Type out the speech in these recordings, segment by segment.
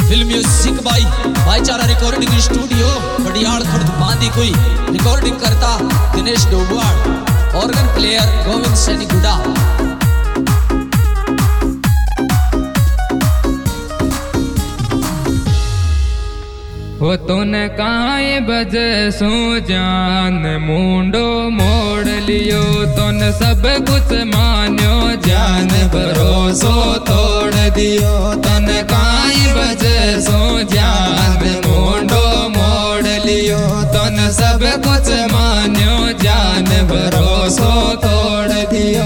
Film music by Bhaichara recording studio Badiyal Khurd बांदी कोई recording करता दिनेश डोबवाड़ ऑर्गन प्लेयर गोविंद सैनी गुडा। हो तूने काए बजे सो जान मुंडो मोड़ लियो तून सब कुछ मान्यो जान भरोसो तोड़ दियो तून काए बजे सो जान मुंडो मोड़ लियो तून सब कुछ मान्यो जान भरोसो तोड़ दियो।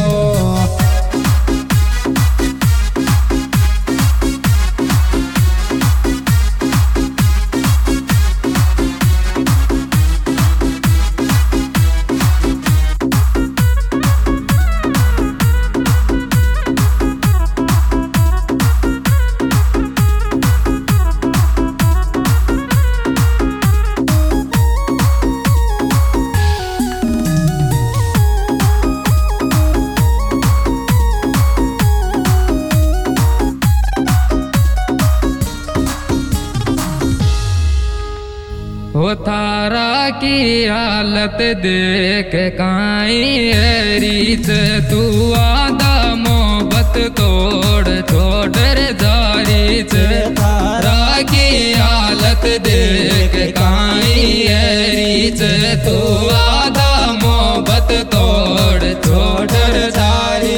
हो थारा की हालत देख काई रीत तू आदा मोहब्बत तोड़ छोड़ जारी थारा की हालत देख काई रीत तू आदा मोहब्बत तोड़ छोड़ जारी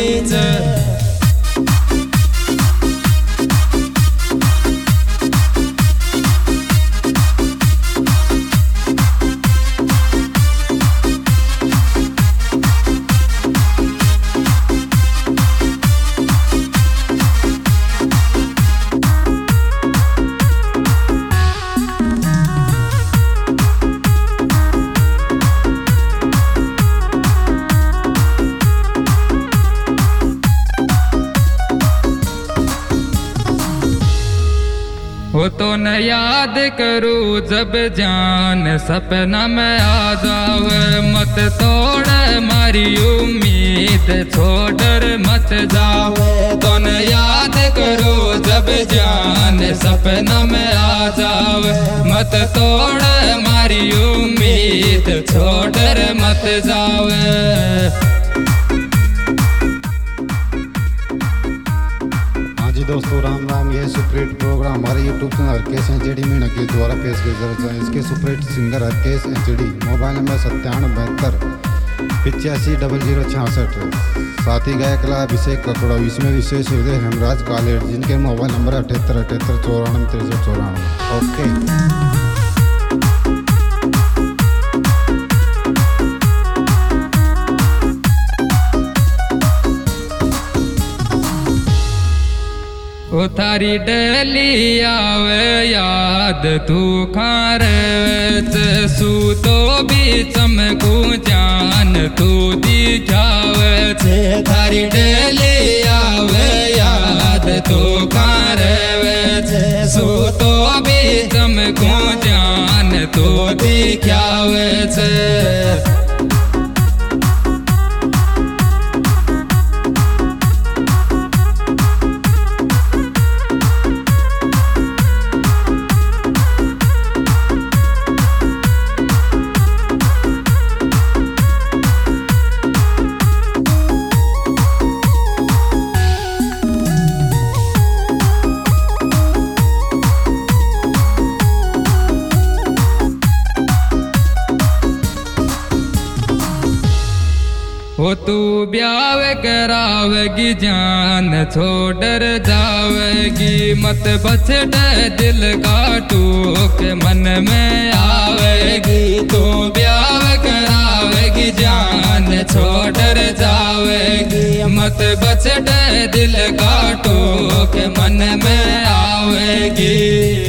हो तो न याद करूँ जब जान सपना में आ जावे मत तोड़ मारी उम्मीद छोड़ मत जावे तो न याद करूँ जब जान सपना में आ जावे मत तोड़ मारी उम्मीद छोड़ मत जावे। दोस्तों राम राम, ये सुपरहिट प्रोग्राम हमारे YouTube channel Harkesh HD Meena के द्वारा पेश किया जा रहा है। इसके superhit singer Harkesh HD, mobile number 9772 साथ ही गायक कला अभिषेक ककड़ो। इसमें विशेष हृदय हेमराज कालेर जिनके मोबाइल नंबर 78 ओके। ओ थारी डेली आवे याद तू खारे सू तो भी चमकू जान तू दिखावे छे थारी डेली आवे याद तू खारे सू तो भी चमकू जान तू दिखावे छे। हो तू ब्याह करावेगी जान छोड़ जावेगी मत बछड़े दिल का टूक मन में आवेगी तू ब्याह करावेगी जान छोड़ जावेगी मत बछड़े दिल का टूक मन में आवेगी।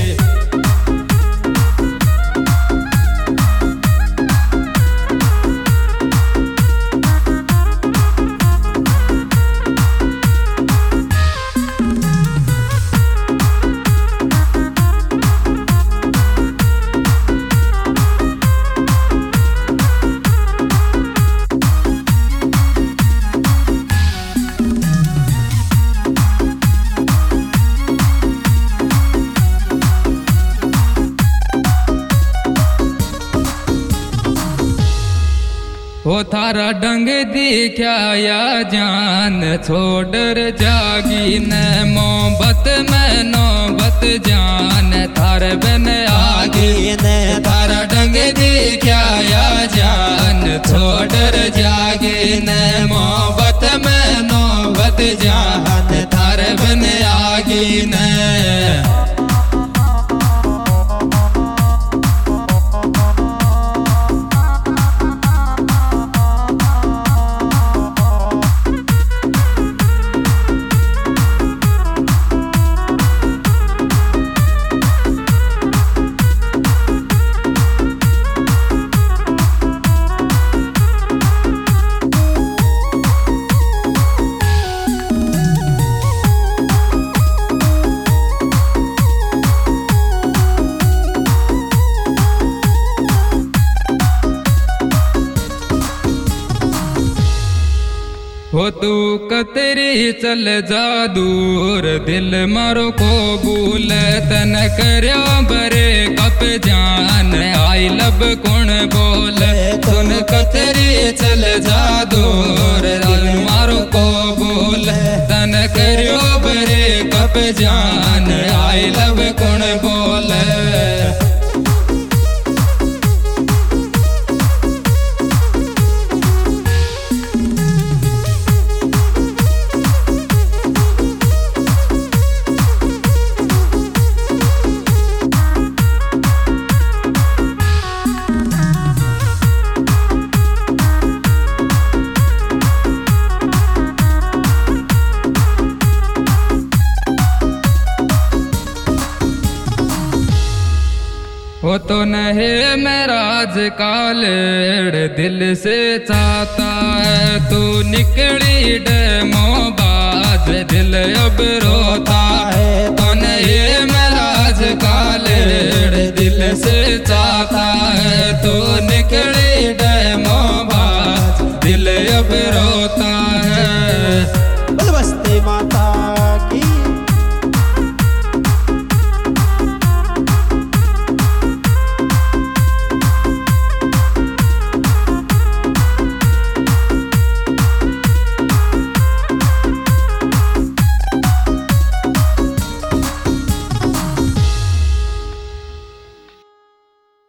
वो थारा डंग दिखा या जान छोड़ जागी न मोहब्बत में नौबत जान थार बन आगी न थारा डंग दिखा या जान छोड़ जागी न मोहब्बत में नौबत जान थार बन आगी न हो तू कतरी चल जा दूर दिल मारो को भूल तन करो बरे कप जान आई लब कौन बोल तुन कतरी चल जा दूर दिल मारो को भूल तन करो बरे कप जान आई लब कौन बोल वो तो नहीं मेरा आजकल दिल से चाहता है तू निकली डेमो बाज दिल अब रोता है तो नहीं मेरा आजकल दिल से चाहता है तू निकली डेमो बाज दिल अब रोता है बस्ती माता